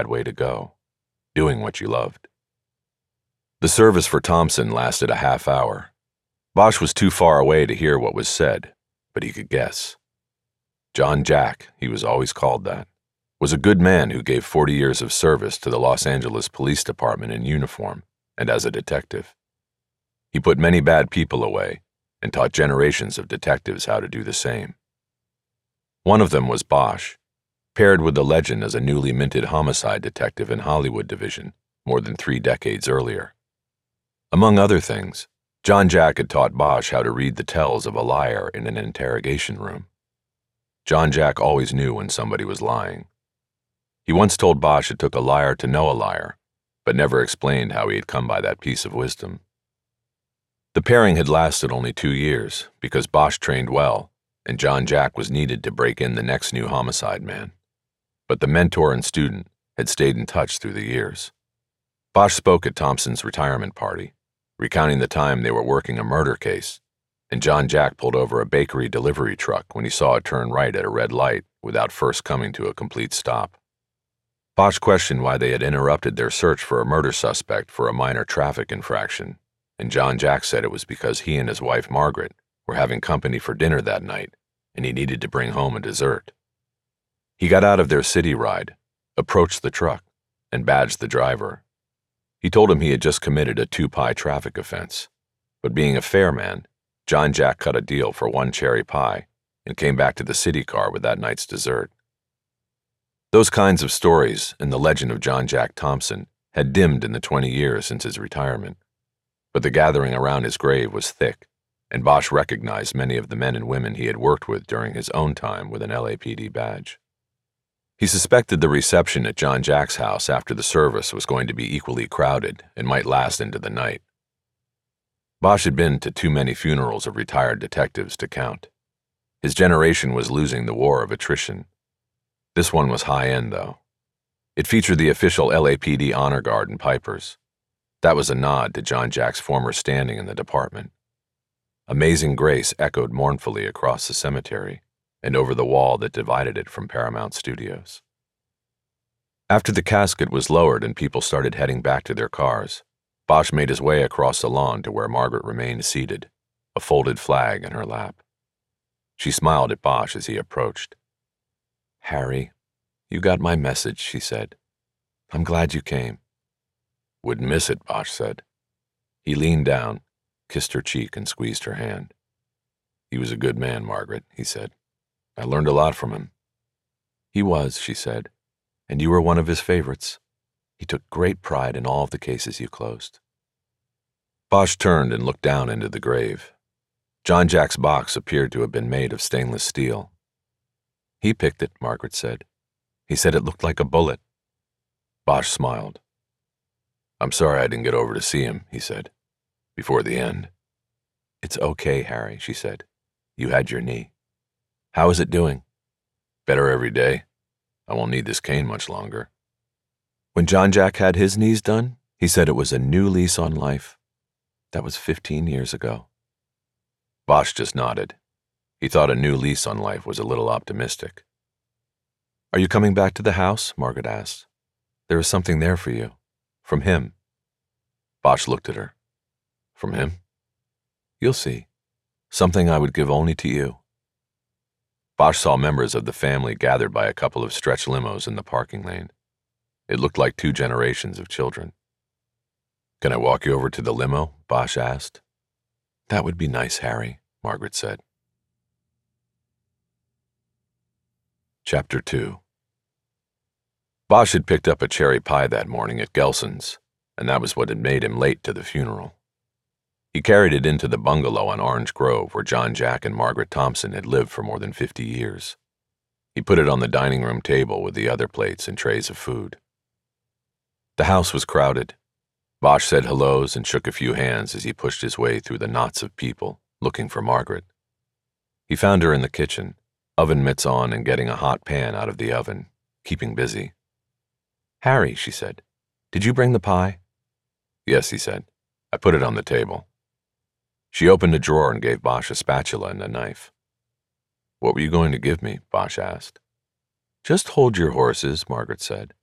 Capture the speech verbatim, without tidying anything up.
way to go, doing what you loved. The service for Thompson lasted a half hour. Bosch was too far away to hear what was said, but he could guess. John Jack, he was always called that, was a good man who gave forty years of service to the Los Angeles Police Department in uniform and as a detective. He put many bad people away and taught generations of detectives how to do the same. One of them was Bosch, paired with the legend as a newly minted homicide detective in Hollywood Division more than three decades earlier. Among other things, John Jack had taught Bosch how to read the tells of a liar in an interrogation room. John Jack always knew when somebody was lying. He once told Bosch it took a liar to know a liar, but never explained how he had come by that piece of wisdom. The pairing had lasted only two years because Bosch trained well, and John Jack was needed to break in the next new homicide man. But the mentor and student had stayed in touch through the years. Bosch spoke at Thompson's retirement party, recounting the time they were working a murder case, and John Jack pulled over a bakery delivery truck when he saw it turn right at a red light without first coming to a complete stop. Bosch questioned why they had interrupted their search for a murder suspect for a minor traffic infraction, and John Jack said it was because he and his wife Margaret were having company for dinner that night, and he needed to bring home a dessert. He got out of their city ride, approached the truck, and badged the driver. He told him he had just committed a two-pie traffic offense, but being a fair man, John Jack cut a deal for one cherry pie and came back to the city car with that night's dessert. Those kinds of stories and the legend of John Jack Thompson had dimmed in the twenty years since his retirement, but the gathering around his grave was thick, and Bosch recognized many of the men and women he had worked with during his own time with an L A P D badge. He suspected the reception at John Jack's house after the service was going to be equally crowded and might last into the night. Bosch had been to too many funerals of retired detectives to count. His generation was losing the war of attrition. This one was high-end, though. It featured the official L A P D honor guard and pipers. That was a nod to John Jack's former standing in the department. Amazing Grace echoed mournfully across the cemetery and over the wall that divided it from Paramount Studios. After the casket was lowered and people started heading back to their cars, Bosch made his way across the lawn to where Margaret remained seated, a folded flag in her lap. She smiled at Bosch as he approached. "Harry, you got my message," she said. "I'm glad you came." "Wouldn't miss it," Bosch said. He leaned down, kissed her cheek, and squeezed her hand. "He was a good man, Margaret," he said. "I learned a lot from him." "He was," she said, "and you were one of his favorites. He took great pride in all of the cases you closed." Bosch turned and looked down into the grave. John Jack's box appeared to have been made of stainless steel. "He picked it," Margaret said. "He said it looked like a bullet." Bosch smiled. "I'm sorry I didn't get over to see him," he said, "before the end." "It's okay, Harry," she said. "You had your knee. How is it doing?" "Better every day. I won't need this cane much longer." When John Jack had his knees done, he said it was a new lease on life. That was fifteen years ago. Bosch just nodded. He thought a new lease on life was a little optimistic. "Are you coming back to the house?" Margaret asked. "There is something there for you. From him." Bosch looked at her. "From him?" "You'll see. Something I would give only to you." Bosch saw members of the family gathered by a couple of stretch limos in the parking lane. It looked like two generations of children. "Can I walk you over to the limo?" Bosch asked. "That would be nice, Harry," Margaret said. Chapter two. Bosch had picked up a cherry pie that morning at Gelson's, and that was what had made him late to the funeral. He carried it into the bungalow on Orange Grove where John Jack and Margaret Thompson had lived for more than fifty years. He put it on the dining room table with the other plates and trays of food. The house was crowded. Bosch said hellos and shook a few hands as he pushed his way through the knots of people, looking for Margaret. He found her in the kitchen, oven mitts on and getting a hot pan out of the oven, keeping busy. "Harry," she said, "did you bring the pie?" "Yes," he said. "I put it on the table." She opened a drawer and gave Bosch a spatula and a knife. "What were you going to give me?" Bosch asked. "Just hold your horses," Margaret said.